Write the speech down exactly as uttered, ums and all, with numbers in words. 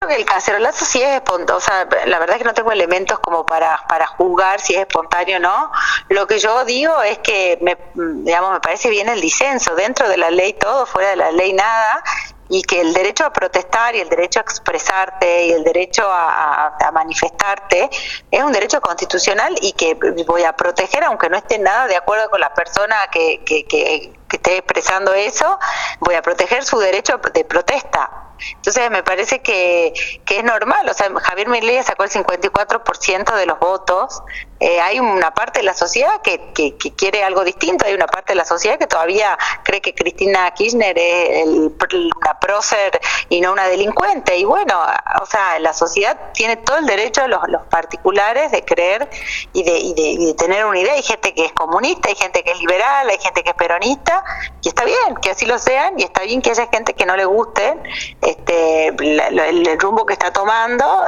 que el cacerolazo sí es espontáneo, o sea, la verdad es que no tengo elementos como para, para juzgar si es espontáneo o no. Lo que yo digo es que, me, digamos, me parece bien el disenso, dentro de la ley todo, fuera de la ley nada, y que el derecho a protestar y el derecho a expresarte y el derecho a, a, a manifestarte es un derecho constitucional y que voy a proteger aunque no esté nada de acuerdo con la persona que, que, que, que esté expresando eso, voy a proteger su derecho de protesta. Entonces me parece que, que es normal, o sea, Javier Milei sacó el cincuenta y cuatro por ciento de los votos, eh, hay una parte de la sociedad que, que, que quiere algo distinto, hay una parte de la sociedad que todavía cree que Cristina Kirchner es el, una prócer y no una delincuente, y bueno, o sea, la sociedad tiene todo el derecho, los, los particulares, de creer y de, y, de, y de tener una idea. Hay gente que es comunista, hay gente que es liberal, hay gente que es peronista, y está bien que así lo sean, y está bien que haya gente que no le guste este, la, la, el rumbo que está tomando,